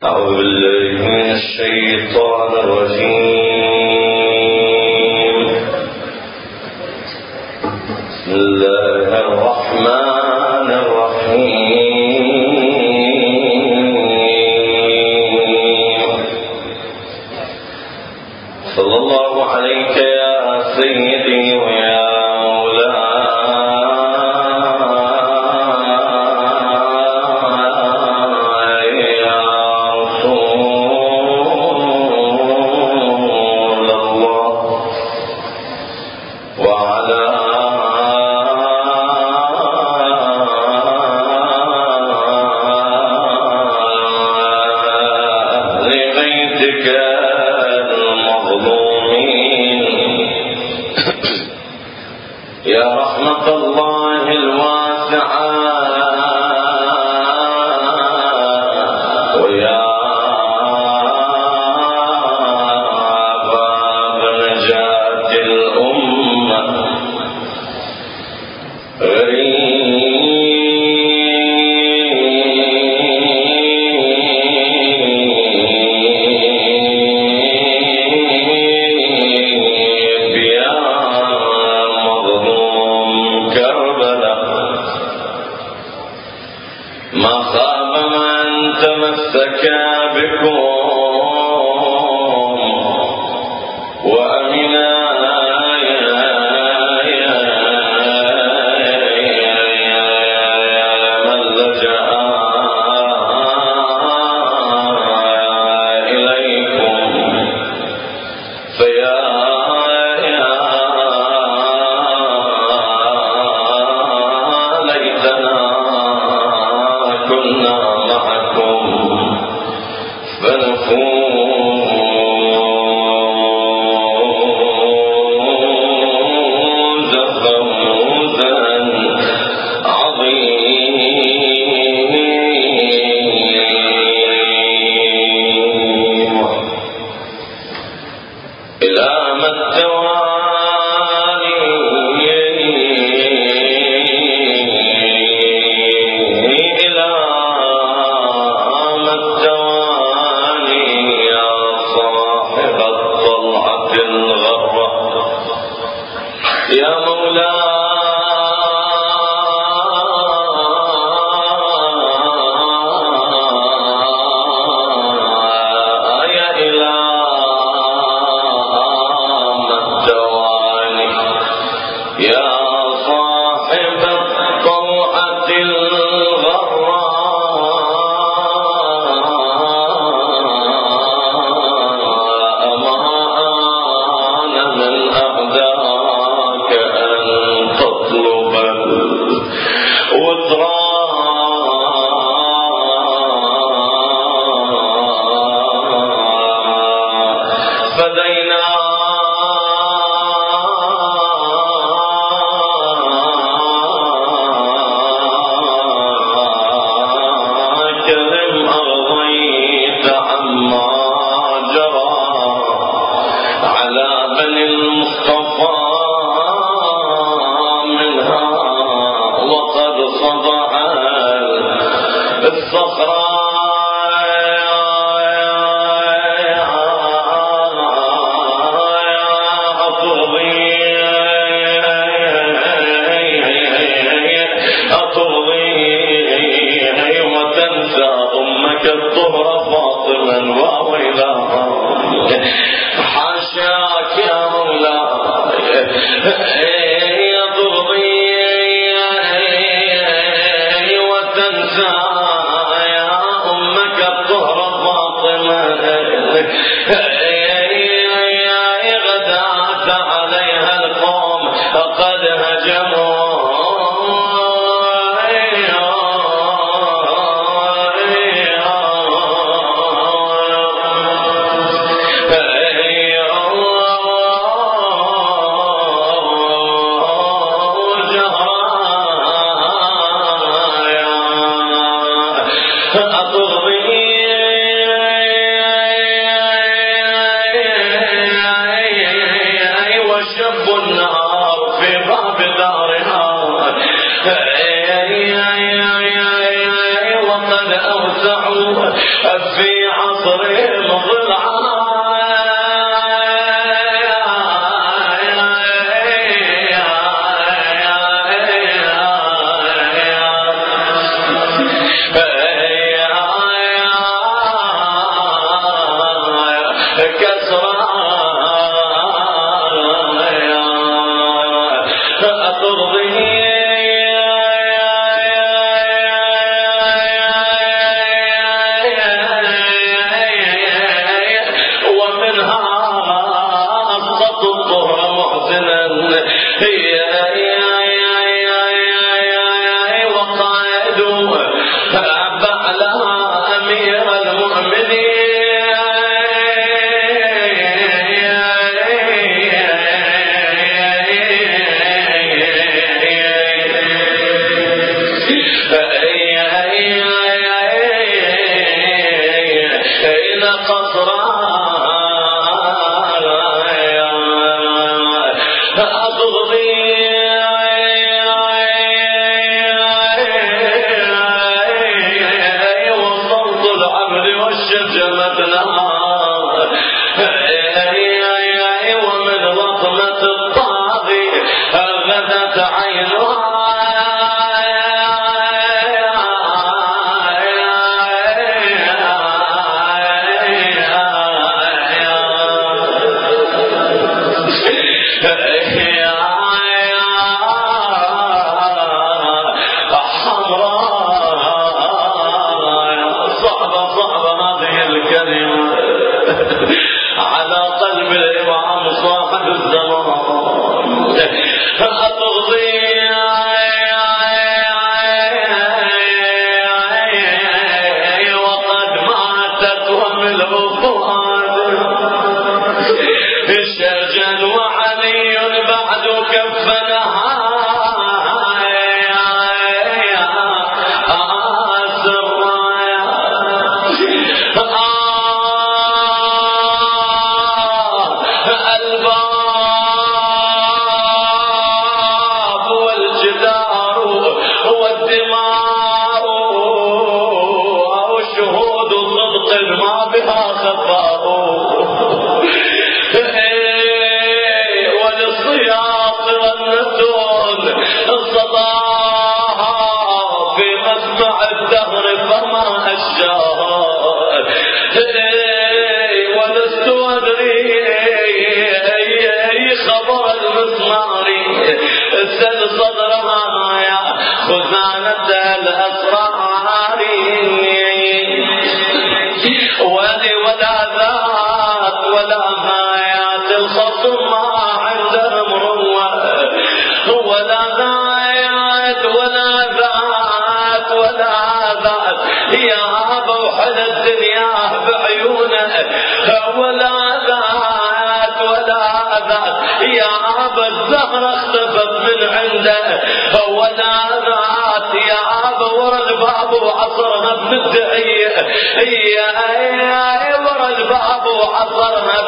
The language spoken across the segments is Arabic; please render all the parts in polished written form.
أعوذ بالله من الشيطان الرجيم. بسم الله الرحمن الرحيم. صلى الله عليك يا سيدي ويا وشب النهار في قصرين ضلعان الزهرة اختفت من عنده ونادت يا أبا ورد باب وعصرنا بندعي ورد باب وعصرنا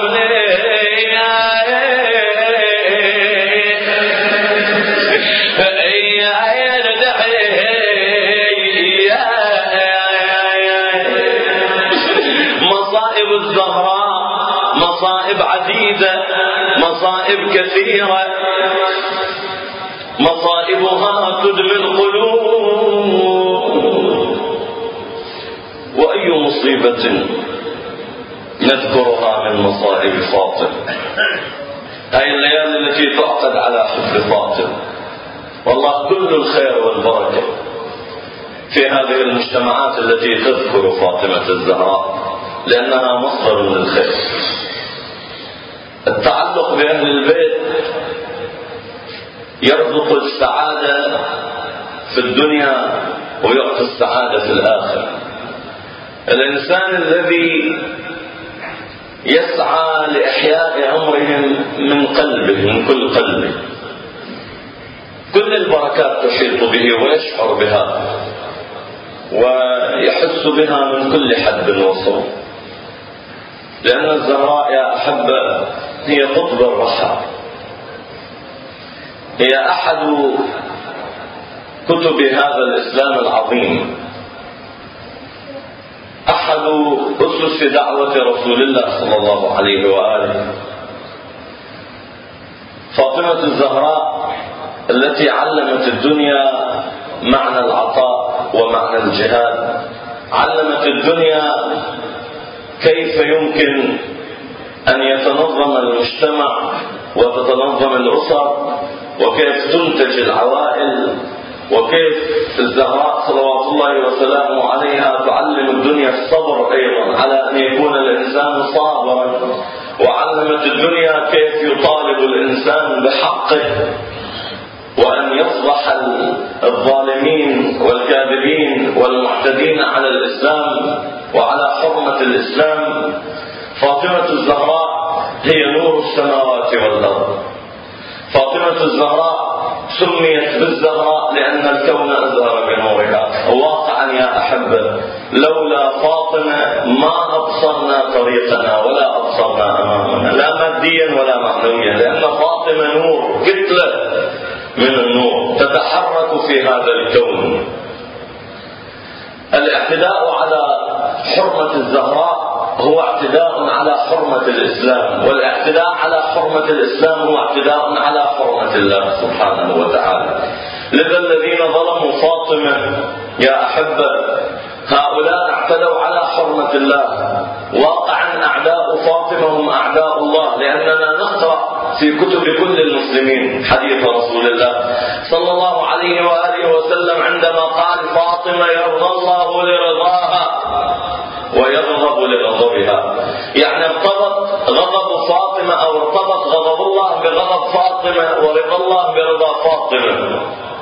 مصائب الزهراء مصائب عديدة مصائب كثيرة مصائبها تدمي القلوب. وأي مصيبة نذكرها من مصائب فاطم، هذه الليالي التي تعقد على حب فاطم. والله كل الخير والبركة في هذه المجتمعات التي تذكر فاطمة الزهراء لأنها مصدر للخير. التعلق بأهل البيت يرزق السعادة في الدنيا ويعطي السعادة في الآخرة. الإنسان الذي يسعى لإحياء عمرهم من قلبه من كل قلبه كل البركات تحيط به ويشعر بها ويحس بها من كل حدب وصوب. لأن الزهراء يا أحبة هي قطب الرحى، هي أحد كتب هذا الإسلام العظيم. أحد أسس دعوة رسول الله صلى الله عليه وآله، فاطمة الزهراء التي علمت الدنيا معنى العطاء ومعنى الجهاد، علمت الدنيا كيف يمكن أن يتنظم المجتمع وتتنظم الأسر، وكيف تنتج العوائل، وكيف الزهراء صلوات الله وسلامه عليها تعلم الدنيا الصبر أيضا على أن يكون الإنسان صابرا، وعلمت الدنيا كيف يطالب الإنسان بحقه، وأن يصبح الظالمين والكاذبين والمعتدين على الإسلام وعلى حرمة الإسلام. فاطمة الزهراء هي نور السماوات والأرض. فاطمة الزهراء سميت بالزهراء لأن الكون أزهر بنورها. واقعا يا أحبة، لولا فاطمة ما أبصرنا طريقنا ولا أبصرنا أمامنا، لا ماديا ولا معنويا، لأن فاطمة نور، كتلة من النور تتحرك في هذا الكون. الاعتداء على حرمة الزهراء هو اعتداء على حرمة الإسلام، والاعتداء على حرمة الإسلام هو اعتداء على حرمة الله سبحانه وتعالى. لذا الذين ظلموا فاطمة يا أحبة هؤلاء اعتدوا على حرمة الله. واقعا أعداء فاطمة هم أعداء الله، لأننا نقرأ في كتب كل المسلمين حديث رسول الله صلى الله عليه وآله وسلم عندما قال فاطمة يرضى الله لرضاها ويغضب لغضبها، يعني ارتبط غضب فاطمة أو ارتبط غضب الله بغضب فاطمة ورضا الله برضا فاطمة.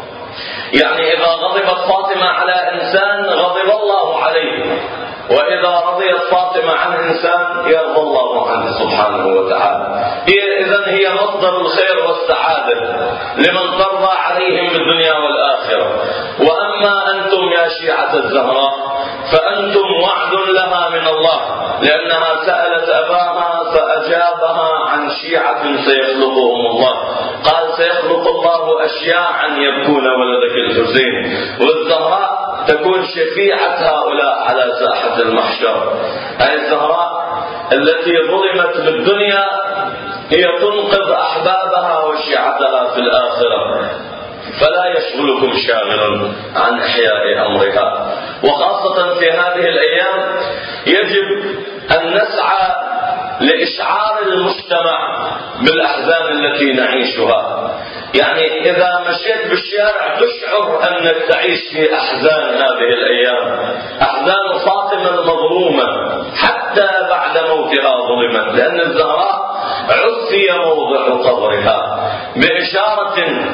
يعني إذا غضبت فاطمة على إنسان غضب الله عليه، وإذا رضيت فاطمة عن إنسان يرضى الله عنه سبحانه وتعالى. إذن هي مصدر الخير والسعادة لمن ترضى عليهم بالدنيا والآخرة. وأما أنتم يا شيعة الزهراء فأنتم وعد لها من الله، لأنها سألت أباها فأجابها عن شيعة سيخلقهم الله، قال سيخلق الله أشياعا يبكون ولدك الحسين، والزهراء تكون شفيعة هؤلاء على ساحة المحشر. أي الزهراء التي ظلمت بالدنيا هي تنقذ أحبابها وشيعتها في الآخرة، فلا يشغلكم شاغل عن إحياء أمرها. وخاصة في هذه الأيام يجب أن نسعى لإشعار المجتمع بالأحزان التي نعيشها. يعني إذا مشيت بالشارع تشعر أنك تعيش في أحزان هذه الأيام، أحزان فاطمة المظلومة حتى بعد موتها ظلمت، لأن الزهراء عفي موضع قبرها بإشارة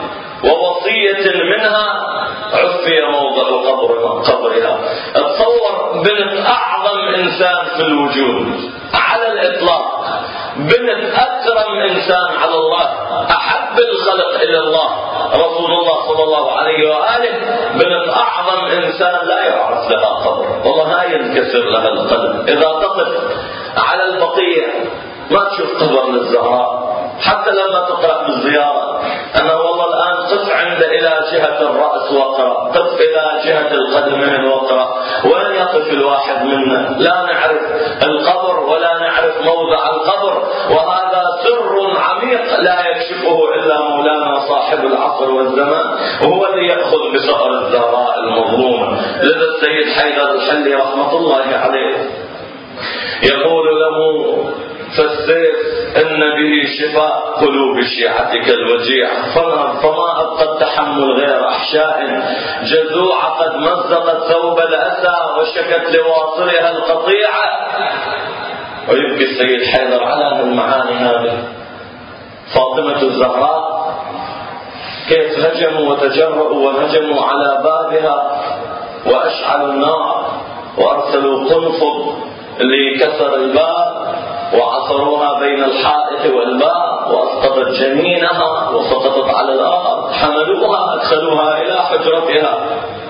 ووصية منها، عفي موضع قبرها. اتصور بنت أعظم إنسان في الوجود على الإطلاق، بنت أكرم إنسان على الله، أحب الخلق إلى الله رسول الله صلى الله عليه وآله، بنت أعظم إنسان لا يعرف لها قبر، والله ينكسر لها القلب. إذا تقف على البقيع ما تشوف قبر للزهراء، حتى لما تقرأ بالزيارة أنا والله الآن قف عند إلى جهة الرأس واقرأ، قف إلى جهة القدمين واقرأ، وين يقف الواحد منا؟ لا نعرف القبر ولا نعرف موضع القبر، وهذا سر عميق لا يكشفه إلا مولانا صاحب العصر والزمان، وهو الذي يأخذ بثأر الزهراء المظلومة. لذا السيد حيدر الحلي رحمة الله عليه يقول له فالسيف إن به شفاء قلوب شيعتك الوجيع، فما أبقى التحمل غير أحشاء جذوع قد مزقت ثوب الأسى وشكت لواصلها القطيعة. ويبكي السيد حيدر على المعاني هذه. فاطمة الزهراء كيف هجموا وتجرؤوا وهجموا على بابها وأشعلوا النار وأرسلوا قنفذ لكسر الباب وعصروها بين الحائط والباب وأسقطت جنينها وسقطت على الأرض، حملوها أدخلوها إلى حجرتها.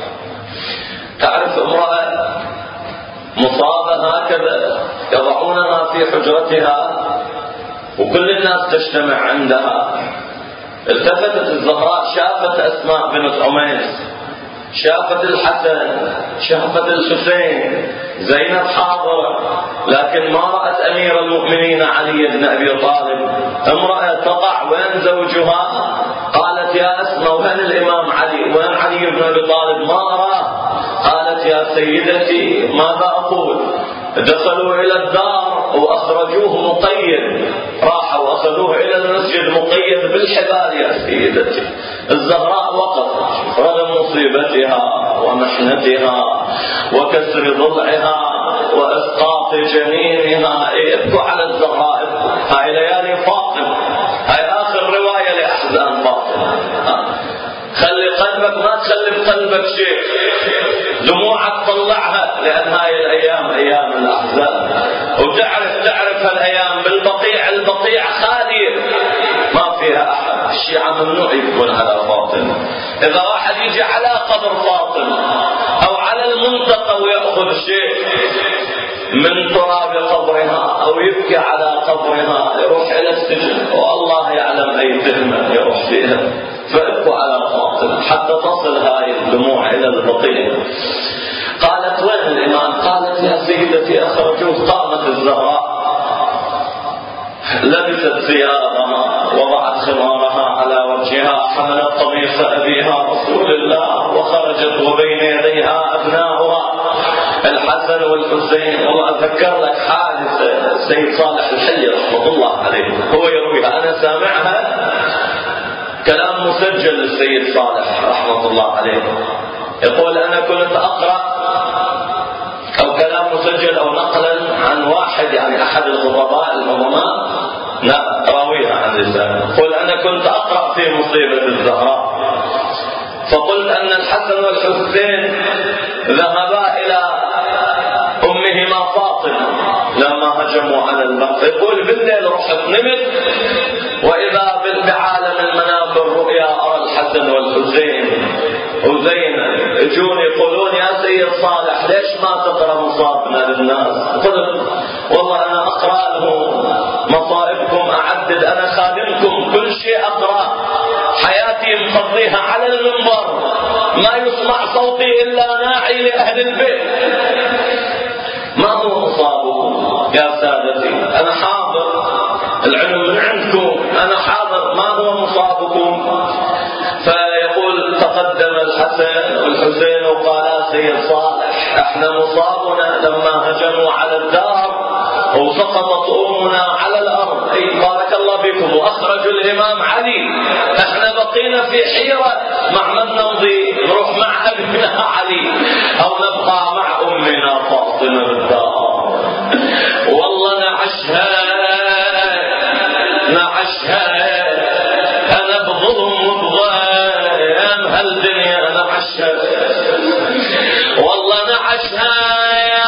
تعرف امرأة مصابة هكذا يضعونها في حجرتها وكل الناس تجتمع عندها. التفتت الزهراء شافت أسماء بنت عميس شافت الحسن، شافت الحسين، زينب حاضرة، لكن ما رأت أمير المؤمنين علي بن أبي طالب. امرأة تقع، وين زوجها؟ قالت يا أسماء وين الإمام علي؟ وين علي بن أبي طالب؟ ما أراه. قالت يا سيدتي ماذا أقول؟ دخلوا إلى الدار وأخرجوه مقيد، راحوا وأخذوه إلى المسجد مقيد بالحبال يا سيدتي. الزهراء وقفت رغم مصيبتها ومحنتها وكسر ضلعها وإسقاط جنينها، يبكوا على الزهراء. هاي ليالي فاطمة، هاي آخر رواية لأحزان فاطمة. خلي قلبك، ما تخلي بقلبك شيء، دموعك طلعها، لأن هاي الأيام أيام الأحزان. وتعرف هالأيام بالبقيع، البقيع خالية ما فيها أحد. الشيعة ممنوع يكون على فاطمة. إذا واحد يجي على قبر فاطمة أو على المنطقة ويأخذ شيء من تراب قبرها أو يبكي على قبرها يروح إلى السجن، والله يعلم أي تهمة يروح فيها. فابكوا على فاطمة حتى تصل هاي الدموع إلى البقيع. قالت وين الإمام؟ قالت يا سيدتي أخرجوه. قامت الزهراء لبست ثيابها، وضعت خمارها على وجهها، حملت قميص أبيها رسول الله وخرجت، وبين يديها أبناؤها الحسن والحسين. وأذكر لك حادثة السيد صالح الحلي رحمة الله عليه، هو يرويها، أنا سامعها، كلام مسجل للسيد صالح رحمة الله عليه. يقول أنا كنت أقرأ، أو كلام مسجل أو نقلا عن واحد يعني أحد الخطباء العظماء، لا راويها عن لسانه. يقول أنا كنت أقرأ في مصيبة الزهراء، فقلت أن الحسن والحسين ذهبا إلى أمهما فاطمة لما هجموا على الباب. يقول بالليل رحت نمت، وإذا بعالم المنام بالرؤيا أرى الحسن والحسين وزينب يجون يقولون يا سيد صالح ليش ما تقرأ مصابنا للناس؟ قلت والله أنا أقرأ له مصائبكم، أعدد، أنا خادمكم، كل شيء أقرأ، حياتي مقضيها على المنبر، ما يسمع صوتي إلا ناعي لأهل البيت. ما هو مصابكم يا سادتي؟ أنا حاضر، العلم من عندكم، أنا حاضر، ما هو مصابكم؟ فيقول تقدم الحسن والحسين وقال سيد صالح احنا مصابنا لما هجموا على الدار وسقطت أمنا على الأرض، أي بارك الله بكم، وأخرجوا الإمام علي، احنا بقينا في حيرة مع من نمضي، نروح مع أبننا علي أو نبقى مع أمنا فاطمة بالدار. والله نعشها أنا بظلم وبغام هالدنيا نعشها، والله نعشها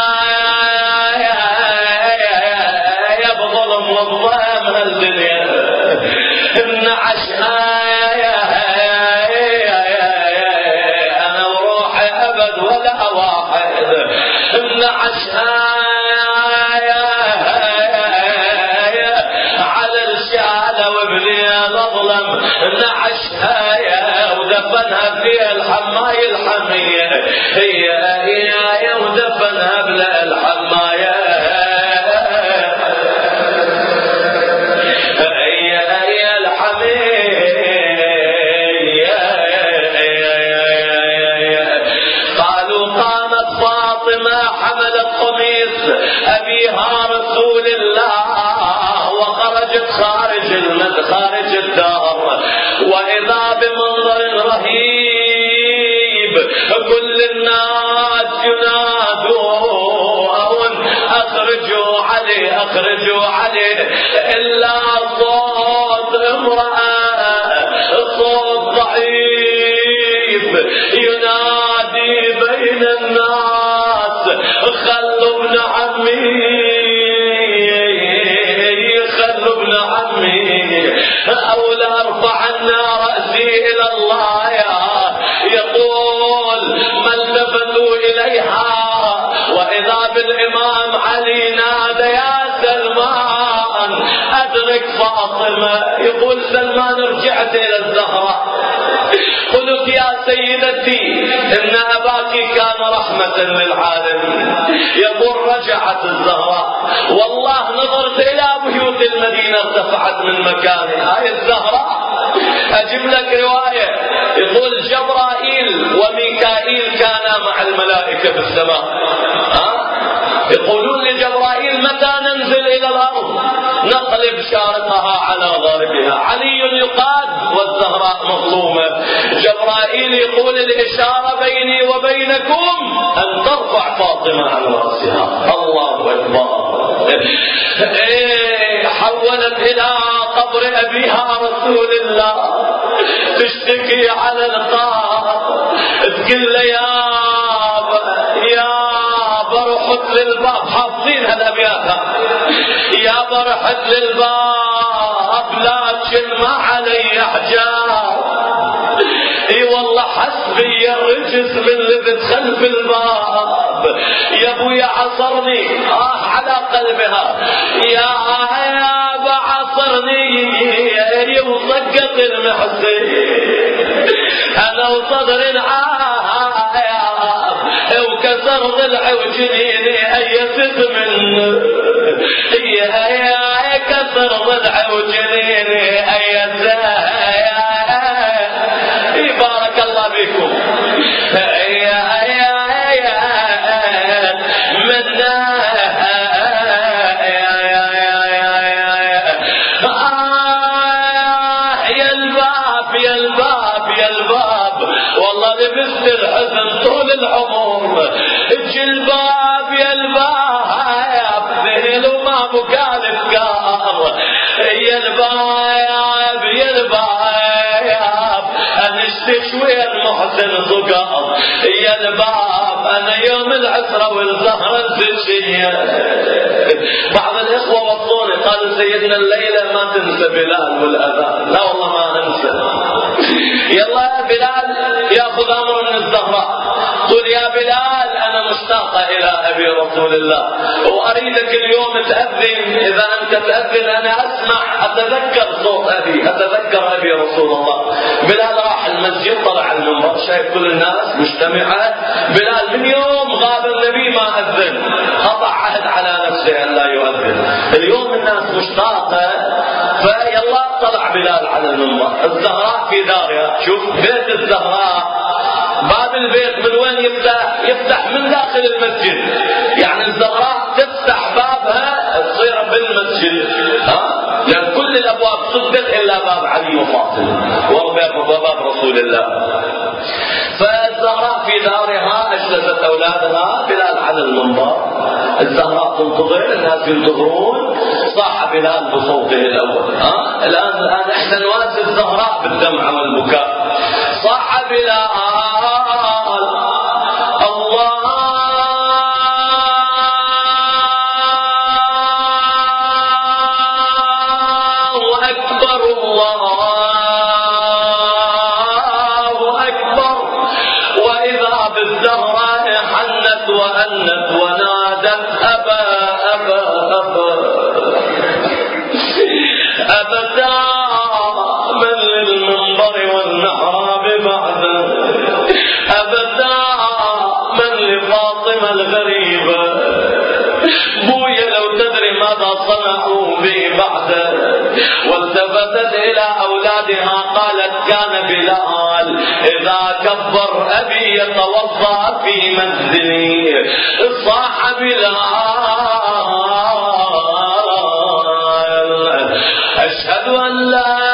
يا بظلم وبغام هالدنيا نعشها أنا وروحي أبد ولا واحد نعشها نعشها ودفنها في الحماية الحمية، هي ودفنها بلا الحماية، هي الحمية. قالوا قامت فاطمة حملت قميص أبيها رسول الله وخرجت خارج الدار، وإذا بمنظر رهيب، كل الناس ينادون أخرجوا عليه إلا صوت امرأة، صوت ضعيف ينادي بين الناس خلوا ابن عمي أو لأرفعن رأسي إلى الله، يقول ما التفتوا إليها، وإذا بالإمام علي نادى يا سلمان أدرك فاطمة. يقول سلمان رجعت إلى الزهراء قلت يا سيدتي إن أباك كان رحمة للعالمين. يقول رجعت الزهراء والله نظرت إلى بيوت المدينة ارتفعت من مكانها. هاي الزهراء أجيب لك رواية يقول جبرائيل وميكائيل كانا مع الملائكة في السماء. يقولون لجبرائيل متى ننزل إلى الأرض نقلب شارقها على غاربها. علي يقاد والزهراء مظلومة. جبرائيل يقول الإشارة بيني وبينكم أن ترفع فاطمة عن رأسها. الله أكبر. حولت إلى قبر أبيها رسول الله تشتكي على القار تقول له يا برحت للباب. حافظين هالأبيات. يا برحت للباب لكن ما علي حجاب. اي والله حسبي الرجس من اللي بتخل في الباب. يا ابويا عصرني على قلبها. يا عصرني وصقت المحسن انا وصدر وكسر ضلعي وجنيني ايست منه. يا كسر ضلعي وجنيني ايست. بارك الله بكم. والله لبست الحزن طول العمر. الجلباب يا الباب ذهل وما مكالف قار. يا الباب يا الباب انا اشتشوي المحسن صقار. يا الباب انا يوم العسرة والزهرة الزكية. بعض الاخوة وصوني قالوا سيدنا الليلة ما تنسى بلال والاذان. لا والله ما ننسى. يلا يا بلال ياخذ امر من الزهراء. قل يا بلال انا مشتاقة الى ابي رسول الله واريدك اليوم تأذن. اذا انت تأذن انا اسمع اتذكر صوت ابي اتذكر ابي رسول الله. بلال راح المسجد طلع المنبر شايف كل الناس مجتمعة. بلال من يوم غاب النبي ما اذن. قطع عهد على نفسه ان لا يؤذن. اليوم الناس مشتاقة فيلا طلع بلال على المنبر. الزهراء في دارها. شوف بيت الزهراء باب البيت من وين يفتح من داخل المسجد. يعني الزهراء تفتح بابها تصير بالمسجد. لأن كل الأبواب صدق إلا باب علي وفاطمة وباب رسول الله. فالزهراء في دارها أجلست أولادها. بلال على المنبر. الزهراء تنتظر الناس ينتظرون. صاح بلال بصوته الأول. الآن احنا نواسي الزهراء بالدمع والبكاء. صاح بلال الله أكبر الله أكبر. وإذا بالزهراء حنت وأنت ونادت أبا أبا أبا أبدا من للمنبر والمحراب بعده. أبدا من لفاطمة الغريبة. بويا لو تدري ماذا صنعوا بي بعده. والتفتت إلى أولادها قالت كان بلال إذا كبر أبي يتوضأ في منزلي. صاح بلال أشهد أن لا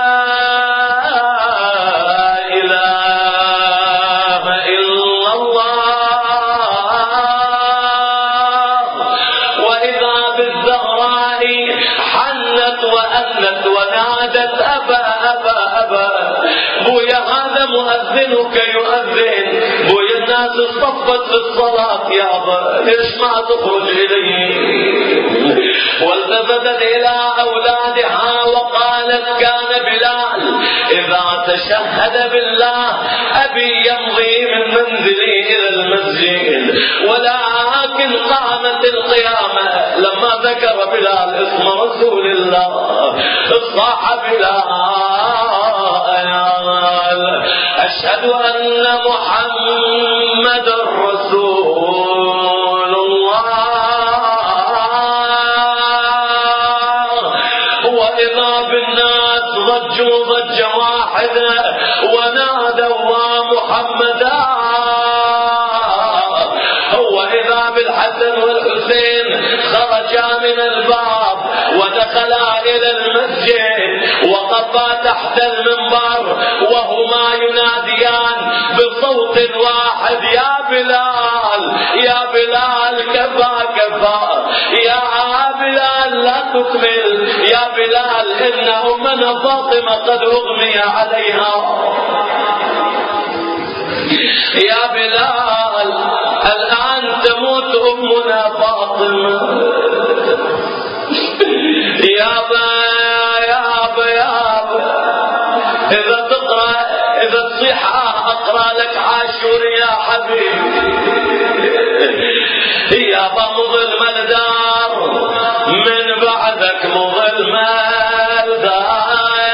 ونادت أبا أبا أبا. بويا هذا مؤذنك يؤذن. بويا الناس اصطفت في الصلاة يابا ليش ما تخرج إليه. والتفتت إلى أولادها وقالت كان بلال إذا تشهد بالله أبي يمضي من منزلي إلى المسجد. ولكن قامت القيامة لما ذكر بلال اسم رسول الله. صاح بلال أشهد أن محمد رسول الله. وإذا بالناس ضجوا ضجة واحدة ونادوا محمدا. وإذا بالحسن والحسين خرجا من الباب ودخلا إلى المسجد وقفا تحت المنبر وهما يناديان بصوت واحد: يا بلال يا بلال كفى كفى، يا بلال لا تكمل، يا بلال إن أمنا فاطمة قد أغمي عليها، يا بلال الآن تموت أمنا فاطمة. يابا يابا يابا إذا تقرأ إذا تصيح أقرأ لك عاشور يا حبيبي. يابا مظلم الدار من بعدك مظلم الدار.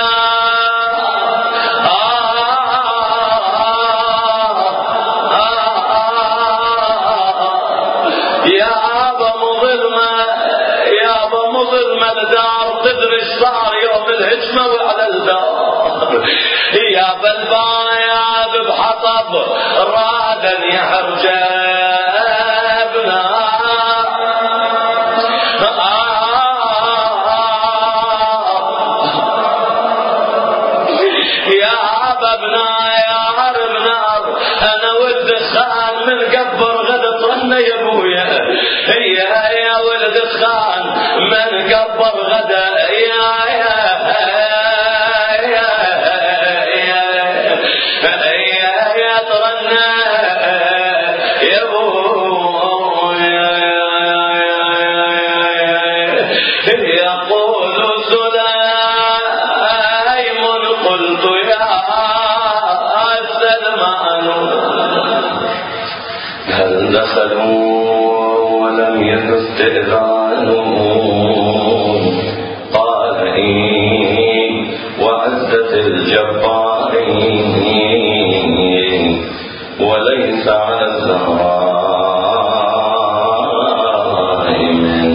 مظلم الدار تدري ايش صار يوم الهجمة وعلى الدار. يا بالباياب بحطب رادا يحرج ابنا. يا ابنا يا عرب نار انا ولد خان من قبر غدا طلنا يا ابويا. يا ولد خان من قبر غدا يا ترنا يا ابويا. يقول سليم قلت يا سلمان هل دخلوا ولم يحس استئذانهم؟ قال إيه وعزة الجبارين وليس على الزهراء من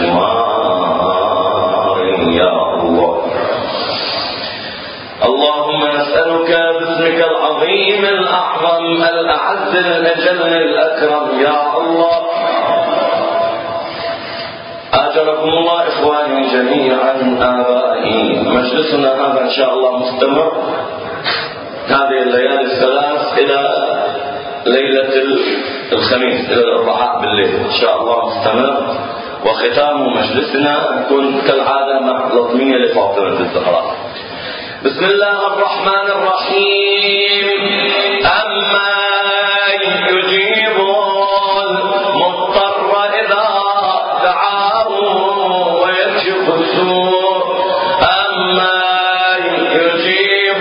خمار. يا الله اللهم نسألك باسمك العظيم الأعظم الأعز الأجل الأكرم يا الله. أجركم الله إخواني جميعا آبائي. مجلسنا هذا إن شاء الله مستمر هذه الليالي الثلاث إلى ليلة الخميس إلى الأربعاء بالليل إن شاء الله مستمر. وختام مجلسنا يكون كالعادة مع لطمية لفاطمة الزهراء. بسم الله الرحمن الرحيم. أما يجيب المضطر إذا دعاه ويكشف السوء. أما يجيب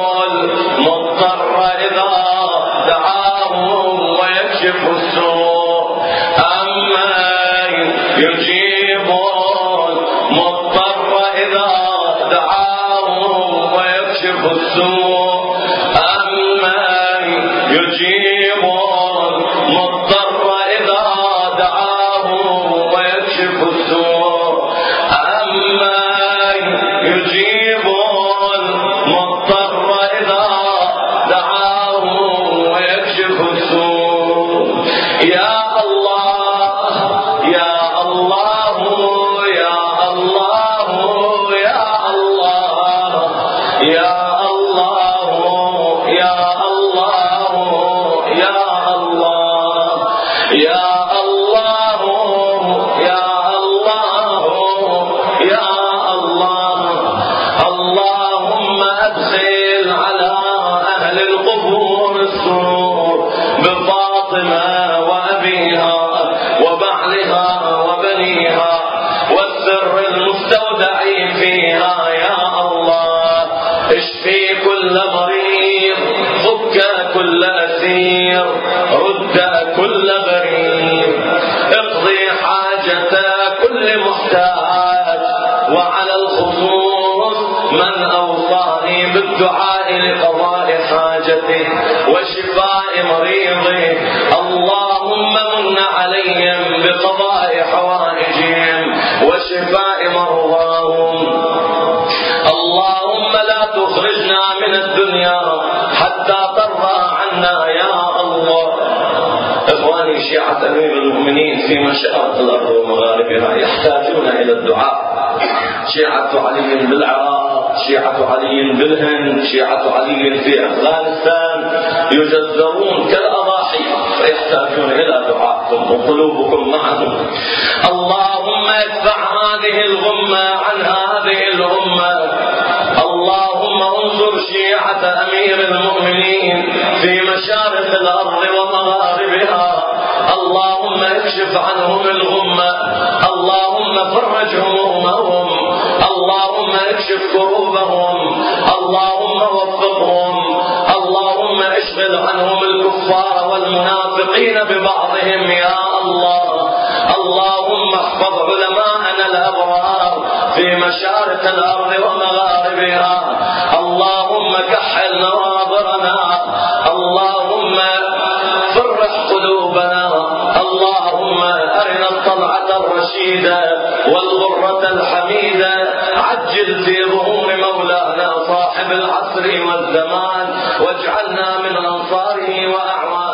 المضطر إذا دعاه ويكشف السوء. أما يجيب المضطر إذا دعاه ويكشف السوء. أما يجيب المضطر إذا دعاه ويكشف السوء. أما يجيب المضطر إذا دعاه ويكشف السوء. يا الله يا الله يا الله يا الله يا الله يا الله يا الله يا الله يا الله يا الله. اللهم أدخل على أهل القبور السرور بفاطمة وأبيها وبعلها وبنيها والسر المستودع فيها يا الله. اشفي كل مريض، فك كل أسير، رد كل غريب، اقضي حاجة كل محتاج، وعلى الخصوص من أوصاني بالدعاء لقضاء حاجتي وشفاء مريضي. اللهم من عليهم بقضاء حوائجهم وشفاء مرضاهم. اللهم لا تخرجنا من الدنيا حتى ترضى عنا يا الله. إخواني، شيعة أمير المؤمنين في مشارق الأرض ومغاربها يحتاجون إلى الدعاء. شيعة علي بالعراق، شيعة علي بالهند، شيعة علي في أفغانستان يجزرون كالأضاحي، فيحتاجون إلى دعائكم وقلوبكم معهم. اللهم ادفع هذه الغمة عن هذه الأمة. اللهم انصر شيعة أمير المؤمنين في مشارق الأرض ومغاربها. اللهم اكشف عنهم الغمة. اللهم فرج همومهم. اللهم اكشف كروبهم. اللهم وفقهم. اللهم اشغل عنهم الكفار والمنافقين ببعضهم يا الله. اللهم احفظ علماءنا الأبرار في مشارق الأرض ومغاربها. اللهم كحل نواظرنا. اللهم فرح قلوبنا. اللهم أرنا الطلعة الرشيدة والغرة الحميدة. عجل في ظهور مولانا صاحب العصر والزمان، واجعلنا من أنصاره وأعوانه.